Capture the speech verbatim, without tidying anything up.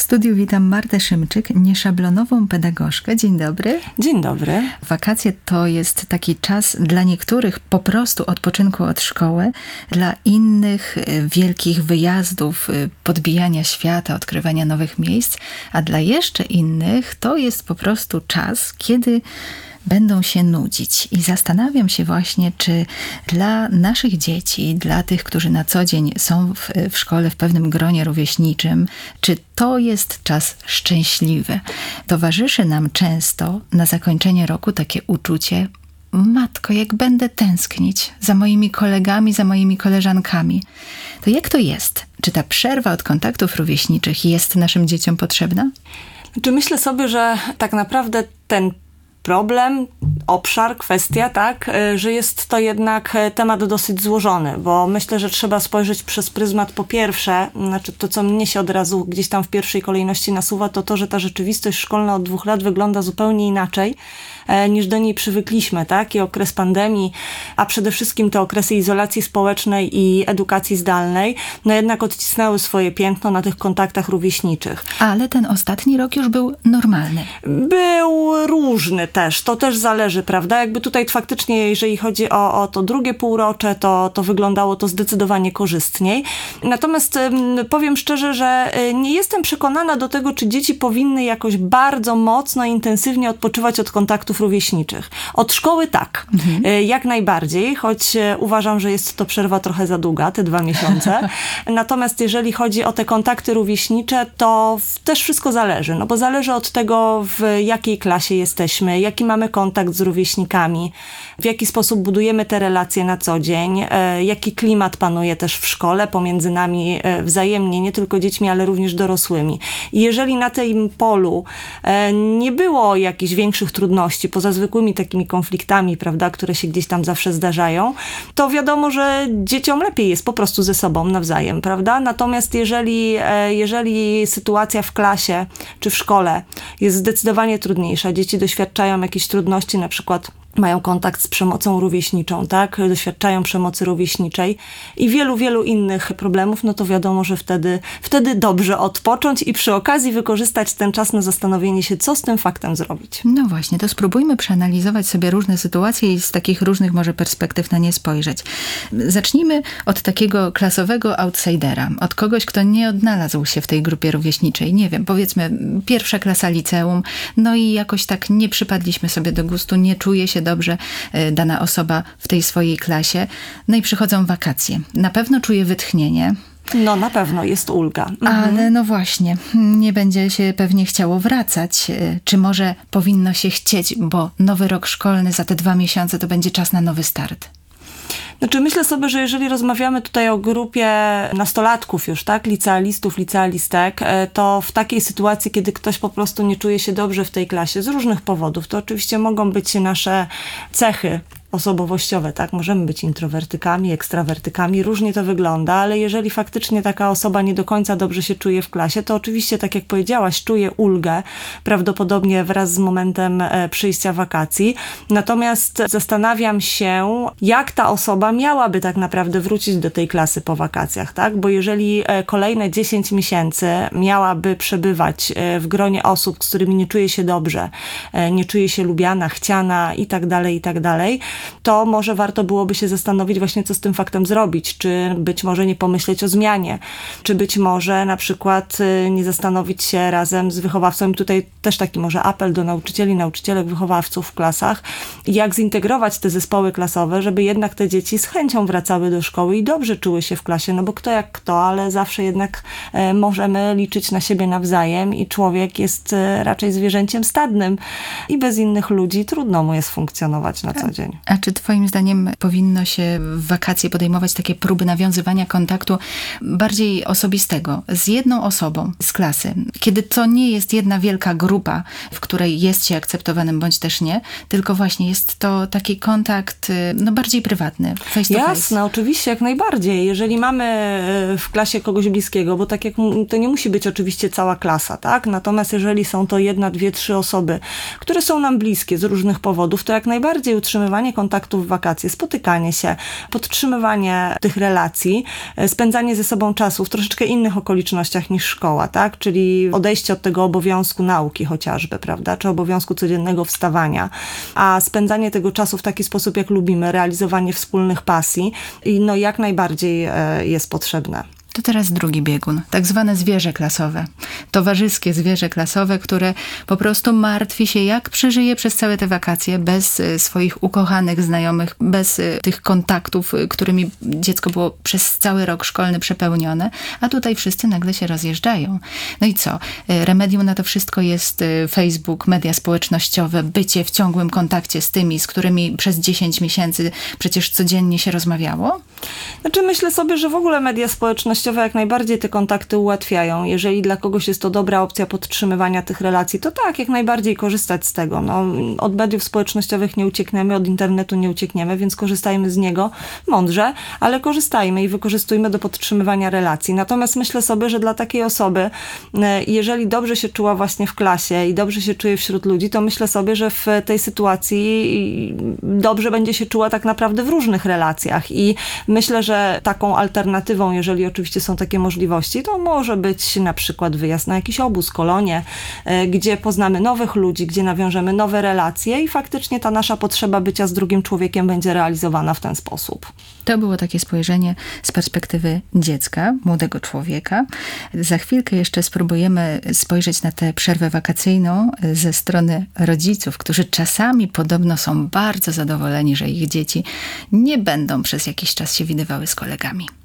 studiu witam Martę Szymczyk, nieszablonową pedagogzkę. Dzień dobry. Dzień dobry. Wakacje to jest taki czas dla niektórych po prostu odpoczynku od szkoły, dla innych wielkich wyjazdów, podbijania świata, odkrywania nowych miejsc, a dla jeszcze innych to jest po prostu czas, kiedy będą się nudzić. I zastanawiam się właśnie, czy dla naszych dzieci, dla tych, którzy na co dzień są w, w szkole, w pewnym gronie rówieśniczym, czy to jest czas szczęśliwy. Towarzyszy nam często na zakończenie roku takie uczucie: matko, jak będę tęsknić za moimi kolegami, za moimi koleżankami. To jak to jest? Czy ta przerwa od kontaktów rówieśniczych jest naszym dzieciom potrzebna? Czy myślę sobie, że tak naprawdę ten problem, obszar, kwestia, tak, że jest to jednak temat dosyć złożony, bo myślę, że trzeba spojrzeć przez pryzmat po pierwsze, znaczy to, co mnie się od razu gdzieś tam w pierwszej kolejności nasuwa, to to, że ta rzeczywistość szkolna od dwóch lat wygląda zupełnie inaczej, niż do niej przywykliśmy, tak? I okres pandemii, a przede wszystkim te okresy izolacji społecznej i edukacji zdalnej, no jednak odcisnęły swoje piętno na tych kontaktach rówieśniczych. Ale ten ostatni rok już był normalny. Był różny też, to też zależy, prawda? Jakby tutaj faktycznie, jeżeli chodzi o, o to drugie półrocze, to, to wyglądało to zdecydowanie korzystniej. Natomiast powiem szczerze, że nie jestem przekonana do tego, czy dzieci powinny jakoś bardzo mocno, intensywnie odpoczywać od kontaktów rówieśniczych. Od szkoły tak, mhm. jak najbardziej, choć uważam, że jest to przerwa trochę za długa, te dwa miesiące. Natomiast jeżeli chodzi o te kontakty rówieśnicze, to też wszystko zależy, no bo zależy od tego, w jakiej klasie jesteśmy, jaki mamy kontakt z rówieśnikami, w jaki sposób budujemy te relacje na co dzień, jaki klimat panuje też w szkole pomiędzy nami wzajemnie, nie tylko dziećmi, ale również dorosłymi. I jeżeli na tym polu nie było jakichś większych trudności, poza zwykłymi takimi konfliktami, prawda, które się gdzieś tam zawsze zdarzają, to wiadomo, że dzieciom lepiej jest po prostu ze sobą nawzajem, prawda? Natomiast jeżeli, jeżeli sytuacja w klasie czy w szkole jest zdecydowanie trudniejsza, dzieci doświadczają jakichś trudności, na przykład mają kontakt z przemocą rówieśniczą, tak? Doświadczają przemocy rówieśniczej i wielu, wielu innych problemów, no to wiadomo, że wtedy, wtedy dobrze odpocząć i przy okazji wykorzystać ten czas na zastanowienie się, co z tym faktem zrobić. No właśnie, to spróbujmy przeanalizować sobie różne sytuacje i z takich różnych może perspektyw na nie spojrzeć. Zacznijmy od takiego klasowego outsidera, od kogoś, kto nie odnalazł się w tej grupie rówieśniczej. Nie wiem, powiedzmy pierwsza klasa liceum, no i jakoś tak nie przypadliśmy sobie do gustu, nie czuje się dobrze dana osoba w tej swojej klasie. No i przychodzą wakacje. Na pewno czuje wytchnienie. No na pewno jest ulga. Mhm. Ale no właśnie, nie będzie się pewnie chciało wracać. Czy może powinno się chcieć, bo nowy rok szkolny za te dwa miesiące to będzie czas na nowy start? Znaczy myślę sobie, że jeżeli rozmawiamy tutaj o grupie nastolatków już, tak, licealistów, licealistek, to w takiej sytuacji, kiedy ktoś po prostu nie czuje się dobrze w tej klasie z różnych powodów, to oczywiście mogą być nasze cechy osobowościowe, tak? Możemy być introwertykami, ekstrawertykami, różnie to wygląda, ale jeżeli faktycznie taka osoba nie do końca dobrze się czuje w klasie, to oczywiście, tak jak powiedziałaś, czuje ulgę, prawdopodobnie wraz z momentem przyjścia wakacji. Natomiast zastanawiam się, jak ta osoba miałaby tak naprawdę wrócić do tej klasy po wakacjach, tak? Bo jeżeli kolejne dziesięć miesięcy miałaby przebywać w gronie osób, z którymi nie czuje się dobrze, nie czuje się lubiana, chciana i tak dalej, i tak dalej, to może warto byłoby się zastanowić właśnie, co z tym faktem zrobić. Czy być może nie pomyśleć o zmianie, czy być może na przykład nie zastanowić się razem z wychowawcą. I tutaj też taki może apel do nauczycieli, nauczycielek, wychowawców w klasach, jak zintegrować te zespoły klasowe, żeby jednak te dzieci z chęcią wracały do szkoły i dobrze czuły się w klasie, no bo kto jak kto, ale zawsze jednak e, możemy liczyć na siebie nawzajem i człowiek jest e, raczej zwierzęciem stadnym i bez innych ludzi trudno mu jest funkcjonować na co dzień. A czy twoim zdaniem powinno się w wakacje podejmować takie próby nawiązywania kontaktu bardziej osobistego z jedną osobą z klasy, kiedy to nie jest jedna wielka grupa, w której jest się akceptowanym bądź też nie, tylko właśnie jest to taki kontakt no, bardziej prywatny, face to face? Jasne, oczywiście, jak najbardziej. Jeżeli mamy w klasie kogoś bliskiego, bo tak jak to nie musi być oczywiście cała klasa, tak? Natomiast jeżeli są to jedna, dwie, trzy osoby, które są nam bliskie z różnych powodów, to jak najbardziej utrzymywanie kontaktów w wakacje, spotykanie się, podtrzymywanie tych relacji, spędzanie ze sobą czasu w troszeczkę innych okolicznościach niż szkoła, tak? Czyli odejście od tego obowiązku nauki chociażby, prawda? Czy obowiązku codziennego wstawania, a spędzanie tego czasu w taki sposób, jak lubimy, realizowanie wspólnych pasji i no jak najbardziej jest potrzebne. To teraz drugi biegun, tak zwane zwierzę klasowe. Towarzyskie zwierzę klasowe, które po prostu martwi się, jak przeżyje przez całe te wakacje bez swoich ukochanych znajomych, bez tych kontaktów, którymi dziecko było przez cały rok szkolny przepełnione, a tutaj wszyscy nagle się rozjeżdżają. No i co? Remedium na to wszystko jest Facebook, media społecznościowe, bycie w ciągłym kontakcie z tymi, z którymi przez dziesięć miesięcy przecież codziennie się rozmawiało? Znaczy myślę sobie, że w ogóle media społecznościowe jak najbardziej te kontakty ułatwiają. Jeżeli dla kogoś jest to dobra opcja podtrzymywania tych relacji, to tak, jak najbardziej korzystać z tego. No, od mediów społecznościowych nie uciekniemy, od internetu nie uciekniemy, więc korzystajmy z niego mądrze, ale korzystajmy i wykorzystujmy do podtrzymywania relacji. Natomiast myślę sobie, że dla takiej osoby, jeżeli dobrze się czuła właśnie w klasie i dobrze się czuje wśród ludzi, to myślę sobie, że w tej sytuacji dobrze będzie się czuła tak naprawdę w różnych relacjach i myślę, że taką alternatywą, jeżeli oczywiście są takie możliwości, to może być na przykład wyjazd na jakiś obóz, kolonię, gdzie poznamy nowych ludzi, gdzie nawiążemy nowe relacje i faktycznie ta nasza potrzeba bycia z drugim człowiekiem będzie realizowana w ten sposób. To było takie spojrzenie z perspektywy dziecka, młodego człowieka. Za chwilkę jeszcze spróbujemy spojrzeć na tę przerwę wakacyjną ze strony rodziców, którzy czasami podobno są bardzo zadowoleni, że ich dzieci nie będą przez jakiś czas się widywały z kolegami.